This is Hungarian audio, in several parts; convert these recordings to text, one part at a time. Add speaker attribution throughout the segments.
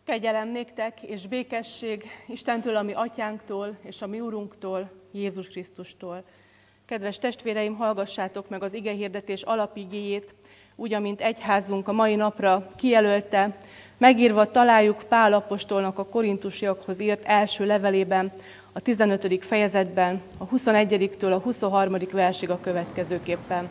Speaker 1: Kegyelem néktek és békesség Istentől, a mi atyánktól és a mi Urunktól, Jézus Krisztustól. Kedves testvéreim, hallgassátok meg az igehirdetés alapigéjét, úgy, amint egyházunk a mai napra kijelölte. Megírva találjuk Pál apostolnak a korintusiakhoz írt első levelében, a 15. fejezetben, a 21-től a 23. versig a következőképpen.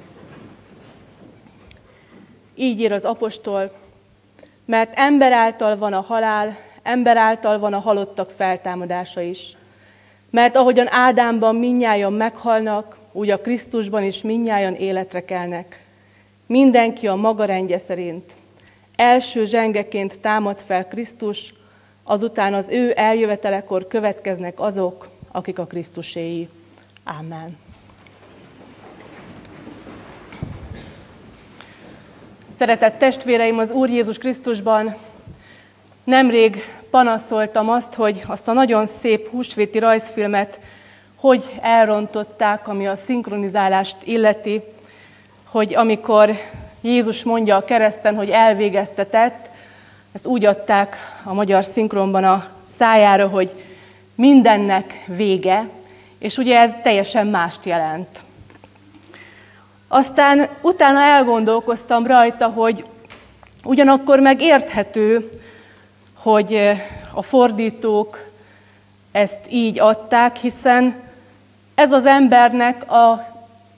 Speaker 1: Így ír az apostol: mert ember által van a halál, ember által van a halottak feltámadása is. Mert ahogyan Ádámban mindnyájan meghalnak, úgy a Krisztusban is mindnyájan életre kelnek. Mindenki a maga rendje szerint. Első zsengeként támad fel Krisztus, azután az ő eljövetelekor következnek azok, akik a Krisztuséi. Ámen. Szeretett testvéreim, az Úr Jézus Krisztusban, nemrég panaszoltam azt a nagyon szép húsvéti rajzfilmet, hogy elrontották, ami a szinkronizálást illeti, hogy amikor Jézus mondja a kereszten, hogy elvégeztetett, ezt úgy adták a magyar szinkronban a szájára, hogy mindennek vége, és ugye ez teljesen mást jelent. Aztán utána elgondolkoztam rajta, hogy ugyanakkor megérthető, hogy a fordítók ezt így adták, hiszen ez az embernek a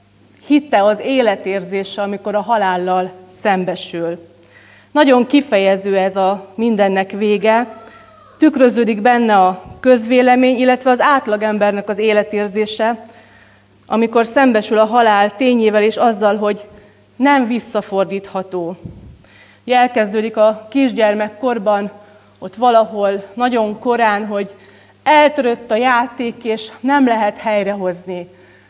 Speaker 1: hite, az életérzése, amikor a halállal szembesül. Nagyon kifejező ez a mindennek vége, tükröződik benne a közvélemény, illetve az átlagembernek az életérzése, amikor szembesül a halál tényével és azzal, hogy nem visszafordítható. Elkezdődik a kisgyermekkorban, ott valahol nagyon korán, hogy eltörött a játék, és nem lehet helyrehozni.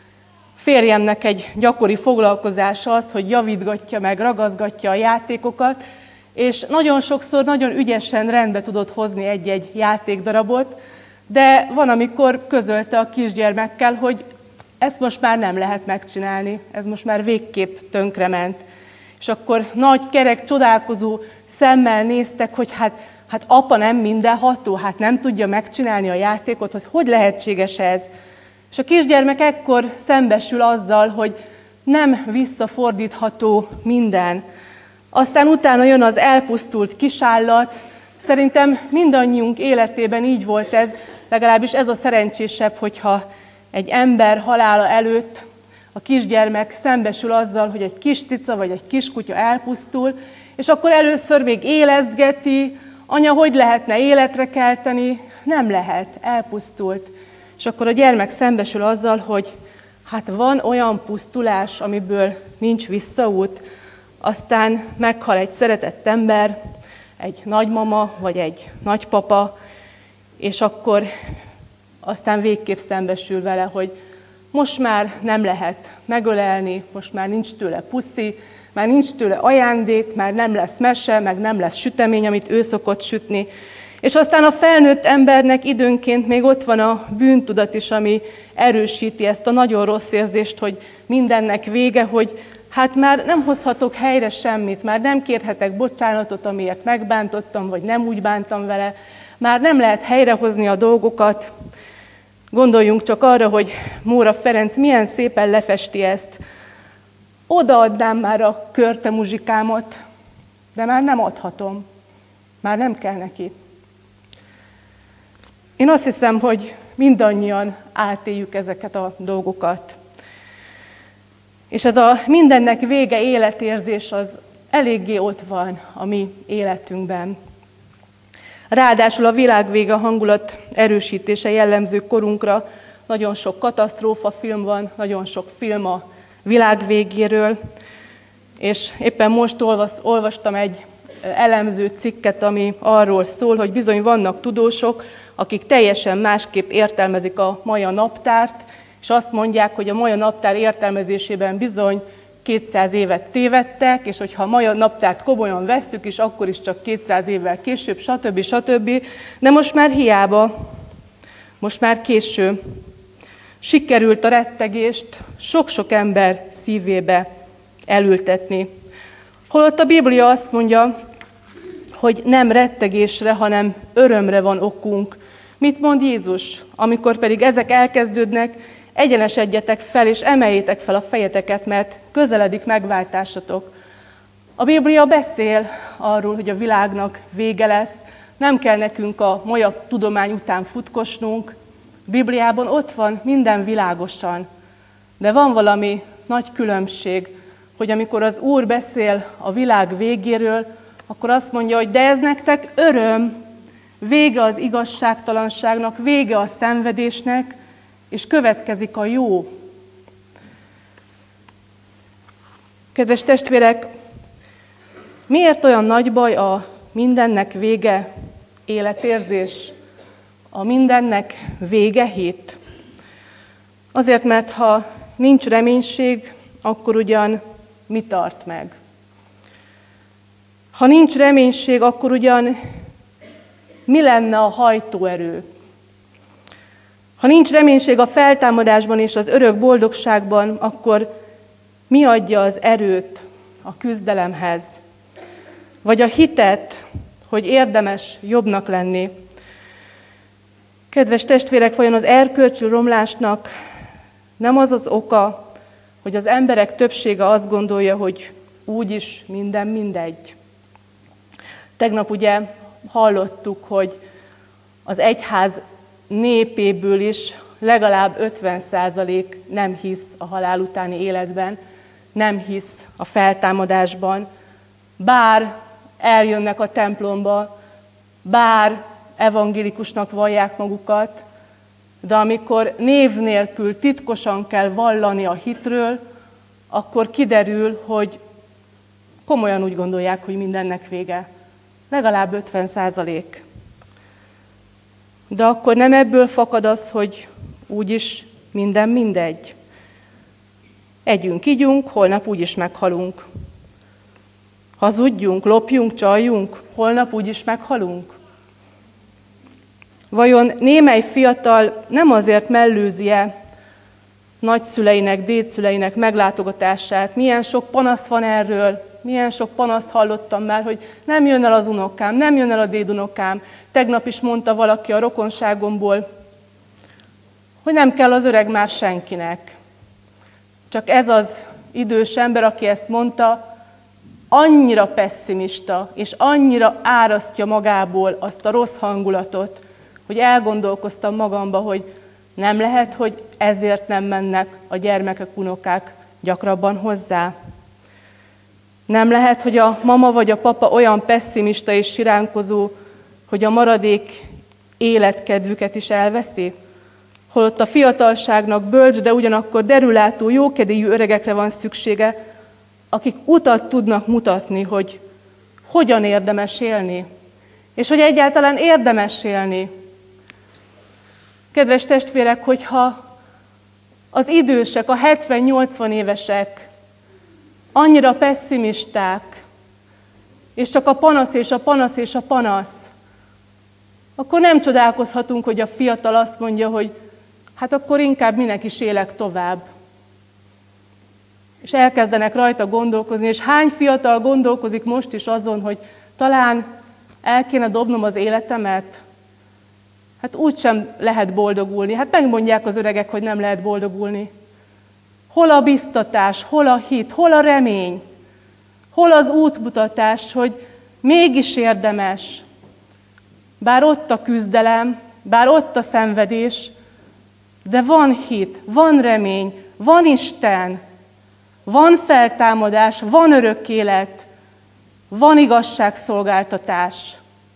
Speaker 1: Férjemnek egy gyakori foglalkozása az, hogy javítgatja meg, ragaszgatja a játékokat, és nagyon sokszor nagyon ügyesen rendbe tudott hozni egy-egy játékdarabot, de van, amikor közölte a kisgyermekkel, hogy ezt most már nem lehet megcsinálni, ez most már végképp tönkrement. És akkor nagy, kerek, csodálkozó szemmel néztek, hogy hát apa nem mindenható, hát nem tudja megcsinálni a játékot, hogy lehetséges ez. És a kisgyermek ekkor szembesül azzal, hogy nem visszafordítható minden. Aztán utána jön az elpusztult kisállat. Szerintem mindannyiunk életében így volt ez, legalábbis ez a szerencsésebb, hogyha egy ember halála előtt a kisgyermek szembesül azzal, hogy egy kis cica vagy egy kiskutya elpusztul, és akkor először még élezgeti, anya, hogy lehetne életre kelteni? Nem lehet, elpusztult. És akkor a gyermek szembesül azzal, hogy hát van olyan pusztulás, amiből nincs visszaút, aztán meghal egy szeretett ember, egy nagymama vagy egy nagypapa, és akkor aztán végképp szembesül vele, hogy most már nem lehet megölelni, most már nincs tőle puszi, már nincs tőle ajándék, már nem lesz mese, meg nem lesz sütemény, amit ő szokott sütni. És aztán a felnőtt embernek időnként még ott van a bűntudat is, ami erősíti ezt a nagyon rossz érzést, hogy mindennek vége, hogy hát már nem hozhatok helyre semmit, már nem kérhetek bocsánatot, amiért megbántottam, vagy nem úgy bántam vele, már nem lehet helyrehozni a dolgokat. Gondoljunk csak arra, hogy Móra Ferenc milyen szépen lefesti ezt. Odaadnám már a körte muzsikámot, de már nem adhatom, már nem kell neki. Én azt hiszem, hogy mindannyian átéljük ezeket a dolgokat. És ez a mindennek vége életérzés az eléggé ott van a mi életünkben. Ráadásul a világvége hangulat erősítése jellemző korunkra. Nagyon sok katasztrófa film van, nagyon sok film a világ végéről, és éppen most olvastam egy elemző cikket, ami arról szól, hogy bizony vannak tudósok, akik teljesen másképp értelmezik a maja naptárt, és azt mondják, hogy a maja naptár értelmezésében bizony 200 évet tévedtek, és hogyha a maja naptárt komolyan vesszük, és akkor is csak 200 évvel később, stb. De most már hiába, most már késő. Sikerült a rettegést sok-sok ember szívébe elültetni. Holott a Biblia azt mondja, hogy nem rettegésre, hanem örömre van okunk. Mit mond Jézus? Amikor pedig ezek elkezdődnek, egyenesedjetek fel, és emeljétek fel a fejeteket, mert közeledik megváltásatok. A Biblia beszél arról, hogy a világnak vége lesz, nem kell nekünk a molyag tudomány után futkosnunk. A Bibliában ott van minden világosan, de van valami nagy különbség, hogy amikor az Úr beszél a világ végéről, akkor azt mondja, hogy de ez nektek öröm, vége az igazságtalanságnak, vége a szenvedésnek, és következik a jó. Kedves testvérek, miért olyan nagy baj a mindennek vége életérzés? A mindennek vége hit? Azért, mert ha nincs reménység, akkor ugyan mi tart meg? Ha nincs reménység, akkor ugyan mi lenne a hajtóerő? Ha nincs reménység a feltámadásban és az örök boldogságban, akkor mi adja az erőt a küzdelemhez? Vagy a hitet, hogy érdemes jobbnak lenni? Kedves testvérek, vajon az erkölcsű romlásnak nem az az oka, hogy az emberek többsége azt gondolja, hogy úgyis minden mindegy? Tegnap ugye hallottuk, hogy az egyház népéből is legalább 50% nem hisz a halál utáni életben, nem hisz a feltámadásban, bár eljönnek a templomba, bár evangélikusnak vallják magukat, de amikor név nélkül titkosan kell vallani a hitről, akkor kiderül, hogy komolyan úgy gondolják, hogy mindennek vége. Legalább 50%. De akkor nem ebből fakad az, hogy úgyis minden mindegy. Együnk, igyunk, holnap úgyis meghalunk. Hazudjunk, lopjunk, csaljunk, holnap úgyis meghalunk. Vajon némely fiatal nem azért mellőzi-e nagyszüleinek, dédszüleinek meglátogatását? Milyen sok panasz van erről, milyen sok panaszt hallottam már, hogy nem jön el az unokám, nem jön el a dédunokám. Tegnap is mondta valaki a rokonságomból, hogy nem kell az öreg már senkinek. Csak ez az idős ember, aki ezt mondta, annyira pesszimista, és annyira árasztja magából azt a rossz hangulatot, hogy elgondolkoztam magamba, hogy nem lehet, hogy ezért nem mennek a gyermekek, unokák gyakrabban hozzá. Nem lehet, hogy a mama vagy a papa olyan pesszimista és siránkozó, hogy a maradék életkedvüket is elveszi? Holott a fiatalságnak bölcs, de ugyanakkor derülátó, jókedélyű öregekre van szüksége, akik utat tudnak mutatni, hogy hogyan érdemes élni, és hogy egyáltalán érdemes élni. Kedves testvérek, hogyha az idősek, a 70-80 évesek annyira pesszimisták, és csak a panasz és a panasz és a panasz, akkor nem csodálkozhatunk, hogy a fiatal azt mondja, hogy hát akkor inkább minek is élek tovább. És elkezdenek rajta gondolkozni, és hány fiatal gondolkozik most is azon, hogy talán el kéne dobnom az életemet? Hát úgysem lehet boldogulni. Hát megmondják az öregek, hogy nem lehet boldogulni. Hol a biztatás, hol a hit, hol a remény, hol az útmutatás, hogy mégis érdemes. Bár ott a küzdelem, bár ott a szenvedés, de van hit, van remény, van Isten, van feltámadás, van örök élet, van igazságszolgáltatás.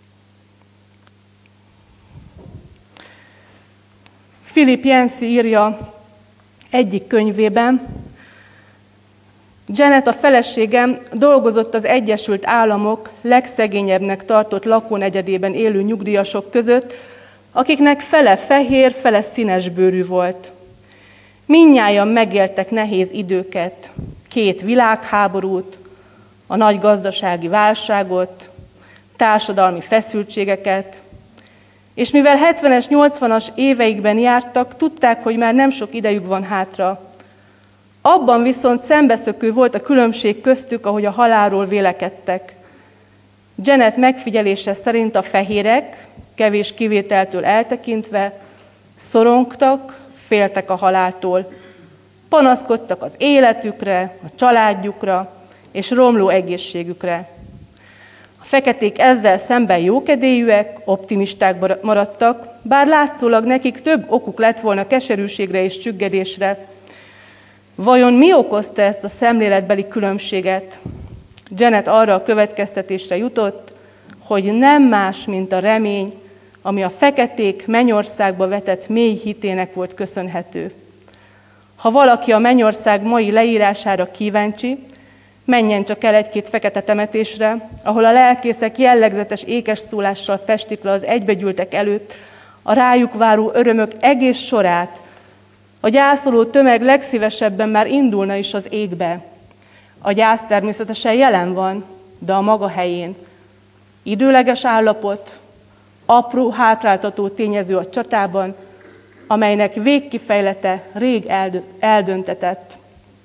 Speaker 1: Philip Yancey írja egyik könyvében, Janet, a feleségem, dolgozott az Egyesült Államok legszegényebbnek tartott lakónegyedében élő nyugdíjasok között, akiknek fele fehér, fele színes bőrű volt. Mindnyájan megéltek nehéz időket, 2 világháborút, a nagy gazdasági válságot, társadalmi feszültségeket, és mivel 70-es, 80-as éveikben jártak, tudták, hogy már nem sok idejük van hátra. Abban viszont szembeszökő volt a különbség köztük, ahogy a halálról vélekedtek. Janet megfigyelése szerint a fehérek, kevés kivételtől eltekintve, szorongtak, féltek a haláltól, panaszkodtak az életükre, a családjukra és romló egészségükre. A feketék ezzel szemben jókedélyűek, optimisták maradtak, bár látszólag nekik több okuk lett volna keserűségre és csüggedésre. Vajon mi okozta ezt a szemléletbeli különbséget? Janet arra a következtetésre jutott, hogy nem más, mint a remény, ami a feketék mennyországba vetett mély hitének volt köszönhető. Ha valaki a mennyország mai leírására kíváncsi, menjen csak el egy-két fekete temetésre, ahol a lelkészek jellegzetes ékes szólással festik le az egybegyűltek előtt a rájuk váró örömök egész sorát. A gyászoló tömeg legszívesebben már indulna is az égbe. A gyász természetesen jelen van, de a maga helyén. Időleges állapot, apró hátráltató tényező a csatában, amelynek végkifejlete rég eldöntetett.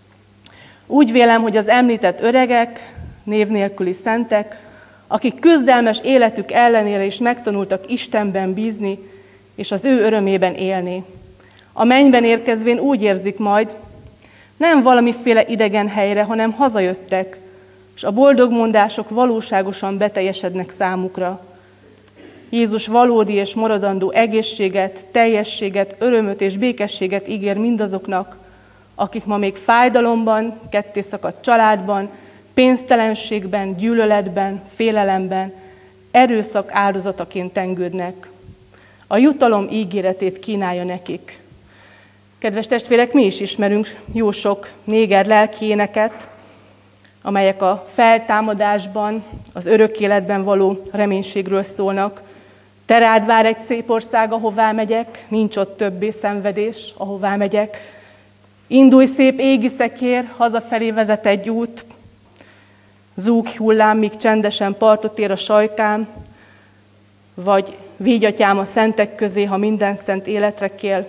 Speaker 1: Úgy vélem, hogy az említett öregek, név nélküli szentek, akik küzdelmes életük ellenére is megtanultak Istenben bízni, és az ő örömében élni. A mennyben érkezvén úgy érzik majd, nem valamiféle idegen helyre, hanem hazajöttek, és a boldogmondások valóságosan beteljesednek számukra. Jézus valódi és maradandó egészséget, teljességet, örömöt és békességet ígér mindazoknak, akik ma még fájdalomban, kettészakadt családban, pénztelenségben, gyűlöletben, félelemben, erőszak áldozataként tengődnek. A jutalom ígéretét kínálja nekik. Kedves testvérek, mi is ismerünk jó sok néger lelki éneket, amelyek a feltámadásban, az örök életben való reménységről szólnak. Te rád vár egy szép ország, ahová megyek, nincs ott többé szenvedés, ahová megyek. Indulj szép égi szekér, hazafelé vezet egy út, zúg hullám, míg csendesen partot ér a sajkám, vagy vigy atyám a szentek közé, ha minden szent életre kél.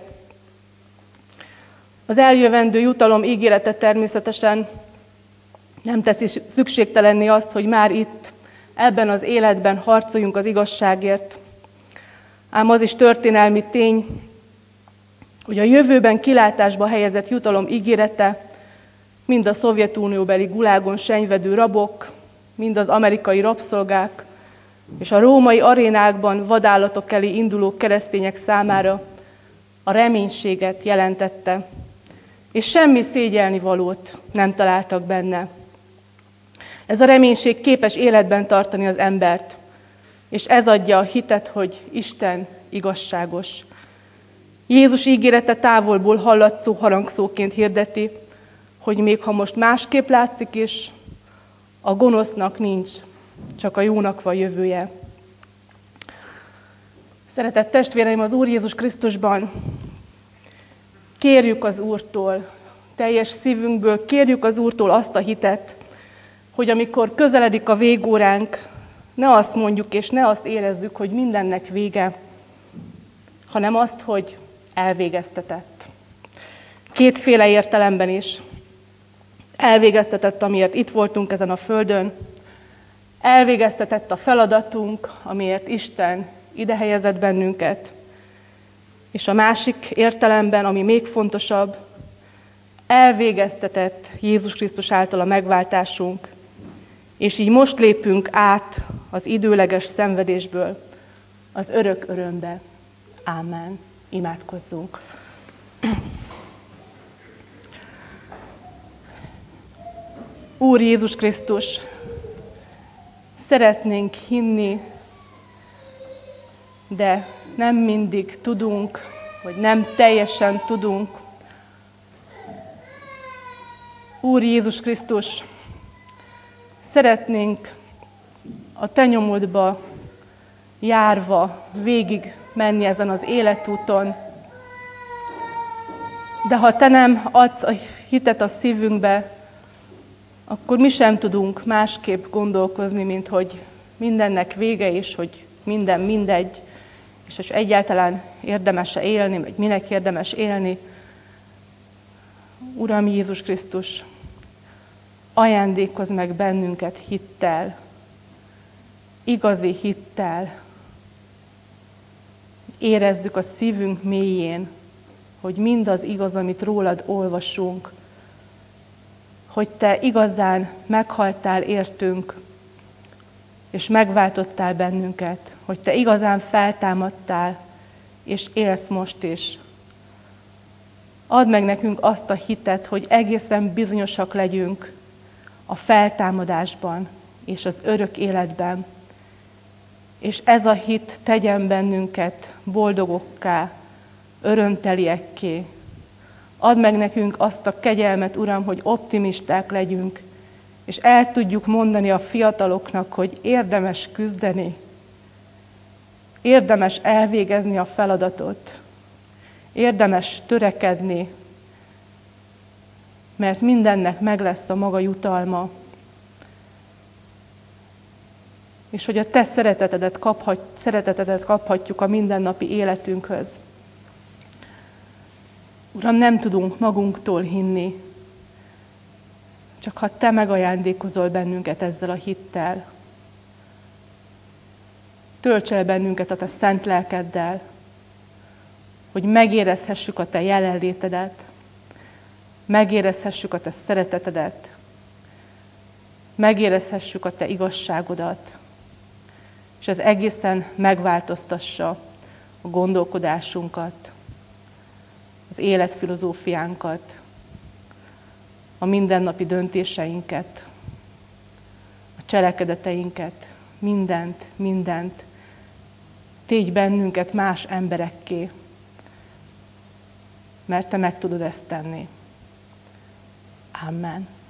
Speaker 1: Az eljövendő jutalom ígérete természetesen nem teszi szükségtelenné azt, hogy már itt, ebben az életben harcoljunk az igazságért. Ám az is történelmi tény, hogy a jövőben kilátásba helyezett jutalom ígérete mind a Szovjetunióbeli gulágon senyvedő rabok, mind az amerikai rabszolgák és a római arénákban vadállatok elé induló keresztények számára a reménységet jelentette, és semmi szégyelnivalót nem találtak benne. Ez a reménység képes életben tartani az embert, és ez adja a hitet, hogy Isten igazságos. Jézus ígérete távolból hallatszó harangszóként hirdeti, hogy még ha most másképp látszik is, a gonosznak nincs, csak a jónak van jövője. Szeretett testvéreim, az Úr Jézus Krisztusban kérjük az Úrtól, teljes szívünkből kérjük az Úrtól azt a hitet, hogy amikor közeledik a végóránk, ne azt mondjuk és ne azt érezzük, hogy mindennek vége, hanem azt, hogy elvégeztetett. Kétféle értelemben is. Elvégeztetett, amiért itt voltunk ezen a földön, elvégeztetett a feladatunk, amiért Isten ide helyezett bennünket, és a másik értelemben, ami még fontosabb, elvégeztetett Jézus Krisztus által a megváltásunk, és így most lépünk át az időleges szenvedésből az örök örömbe. Ámen. Imádkozzunk. Úr Jézus Krisztus, szeretnénk hinni, de nem mindig tudunk, vagy nem teljesen tudunk. Úr Jézus Krisztus, szeretnénk a Te nyomodba járva végig menni ezen az életúton, de ha Te nem adsz a hitet a szívünkbe, akkor mi sem tudunk másképp gondolkozni, mint hogy mindennek vége is, hogy minden mindegy, és hogy egyáltalán érdemes-e élni, vagy minek érdemes élni. Uram Jézus Krisztus, ajándékozz meg bennünket hittel. igazi hittel érezzük a szívünk mélyén, hogy mindaz igaz, amit rólad olvasunk, hogy te igazán meghaltál értünk, és megváltottál bennünket, hogy te igazán feltámadtál, és élsz most is. Add meg nekünk azt a hitet, hogy egészen bizonyosak legyünk a feltámadásban és az örök életben. És ez a hit tegyen bennünket boldogokká, örömteliekké. Add meg nekünk azt a kegyelmet, Uram, hogy optimisták legyünk, és el tudjuk mondani a fiataloknak, hogy érdemes küzdeni, érdemes elvégezni a feladatot, érdemes törekedni, mert mindennek meg lesz a maga jutalma. És hogy a te szeretetedet kaphatjuk a mindennapi életünkhöz. Uram, nem tudunk magunktól hinni, csak ha te megajándékozol bennünket ezzel a hittel. Tölts el bennünket a te szent lelkeddel, hogy megérezhessük a te jelenlétedet, megérezhessük a te szeretetedet, megérezhessük a te igazságodat, és ez egészen megváltoztassa a gondolkodásunkat, az életfilozófiánkat, a mindennapi döntéseinket, a cselekedeteinket, mindent. Tégy bennünket más emberekké, mert te meg tudod ezt tenni. Amen.